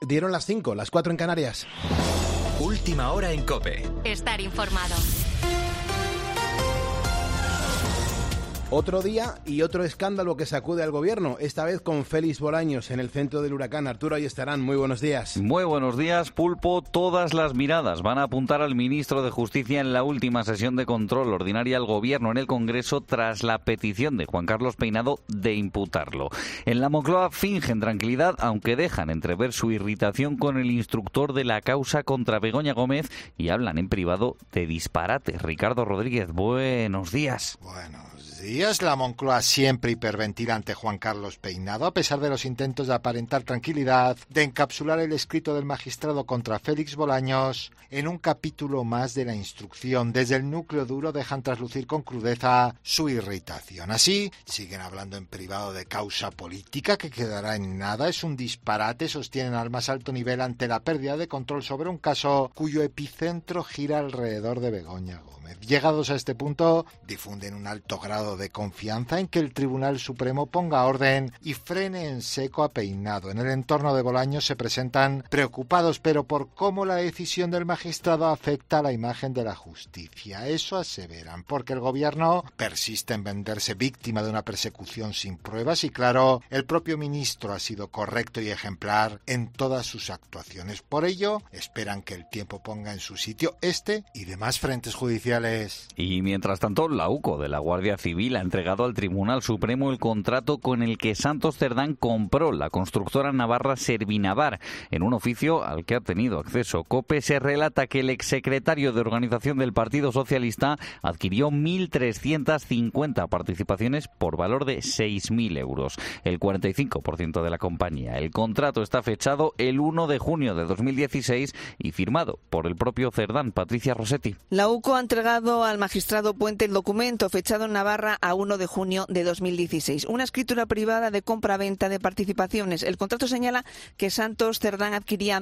Dieron las 5, las 4 en Canarias. Última hora en COPE. Estar informado. Otro día y otro escándalo que sacude al gobierno, esta vez con Félix Bolaños en el centro del huracán. Arturo, ahí estarán. Muy buenos días. Muy buenos días, Pulpo. Todas las miradas van a apuntar al ministro de Justicia en la última sesión de control ordinaria al gobierno en el Congreso tras la petición de Juan Carlos Peinado de imputarlo. En la Moncloa fingen tranquilidad, aunque dejan entrever su irritación con el instructor de la causa contra Begoña Gómez y hablan en privado de disparates. Ricardo Rodríguez, buenos días. Buenos días. La Moncloa siempre hiperventila ante Juan Carlos Peinado, a pesar de los intentos de aparentar tranquilidad, de encapsular el escrito del magistrado contra Félix Bolaños en un capítulo más de la instrucción. Desde el núcleo duro dejan traslucir con crudeza su irritación. Así, siguen hablando en privado de causa política que quedará en nada. Es un disparate, sostienen al más alto nivel ante la pérdida de control sobre un caso cuyo epicentro gira alrededor de Begoña Gómez. Llegados a este punto, difunden un alto grado de confianza en que el Tribunal Supremo ponga orden y frene en seco a Peinado. En el entorno de Bolaños se presentan preocupados, pero por cómo la decisión del magistrado afecta a la imagen de la justicia. Eso aseveran, porque el gobierno persiste en venderse víctima de una persecución sin pruebas y, claro, el propio ministro ha sido correcto y ejemplar en todas sus actuaciones. Por ello, esperan que el tiempo ponga en su sitio este y demás frentes judiciales. Y mientras tanto, la UCO de la Guardia Civil ha entregado al Tribunal Supremo el contrato con el que Santos Cerdán compró la constructora navarra Servinavar. En un oficio al que ha tenido acceso COPE se relata que el exsecretario de Organización del Partido Socialista adquirió 1.350 participaciones por valor de 6.000 euros, el 45% de la compañía. El contrato está fechado el 1 de junio de 2016 y firmado por el propio Cerdán. Patricia Rossetti. La UCO ha entregado al magistrado Puente el documento fechado en Navarra a 1 de junio de 2016. Una escritura privada de compra-venta de participaciones. El contrato señala que Santos Cerdán adquiría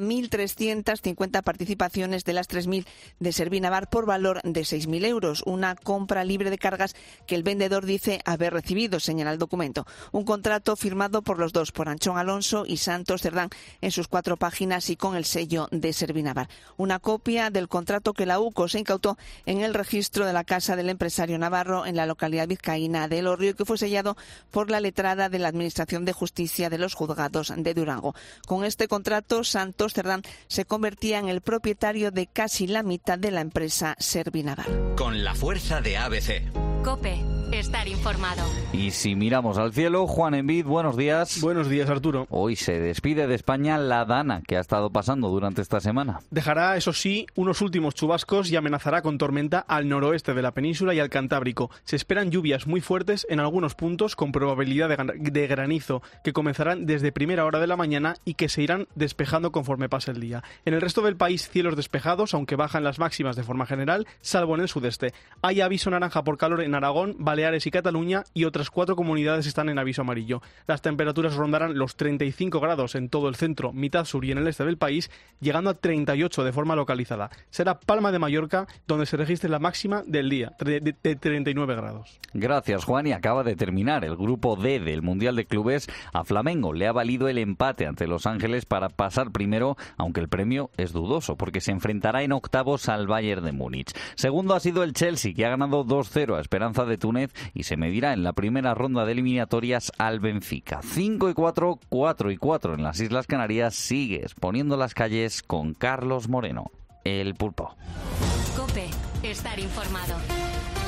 1.350 participaciones de las 3.000 de Servinavar por valor de 6.000 euros. Una compra libre de cargas que el vendedor dice haber recibido, señala el documento. Un contrato firmado por los dos, por Anchón Alonso y Santos Cerdán, en sus 4 páginas y con el sello de Servinavar. Una copia del contrato que la UCO se incautó en el registro de la casa del empresario navarro en la localidad vizcaína de Elorrio, que fue sellado por la letrada de la Administración de Justicia de los juzgados de Durango. Con este contrato, Santos Cerdán se convertía en el propietario de casi la mitad de la empresa Servinavar. Con la fuerza de ABC. COPE. Estar informado. Y si miramos al cielo, Juan Envid, buenos días. Buenos días, Arturo. Hoy se despide de España la Dana, que ha estado pasando durante esta semana. Dejará, eso sí, unos últimos chubascos y amenazará con tormenta al noroeste de la península y al Cantábrico. Se esperan lluvias muy fuertes en algunos puntos con probabilidad de granizo que comenzarán desde primera hora de la mañana y que se irán despejando conforme pase el día. En el resto del país, cielos despejados, aunque bajan las máximas de forma general, salvo en el sudeste. Hay aviso naranja por calor en Aragón, Baleares y Cataluña, y otras 4 comunidades están en aviso amarillo. Las temperaturas rondarán los 35 grados en todo el centro, mitad sur y en el este del país, llegando a 38 de forma localizada. Será Palma de Mallorca donde se registre la máxima del día, de 39 grados. Gracias, Juan. Y acaba de terminar el grupo D del Mundial de Clubes. A Flamengo le ha valido el empate ante Los Ángeles para pasar primero, aunque el premio es dudoso, porque se enfrentará en octavos al Bayern de Múnich. Segundo ha sido el Chelsea, que ha ganado 2-0 a Esperanza de Túnez y se medirá en la primera ronda de eliminatorias al Benfica. 5-4, 4-4 en las Islas Canarias. Sigue exponiendo las calles con Carlos Moreno, el Pulpo. COPE. Estar informado.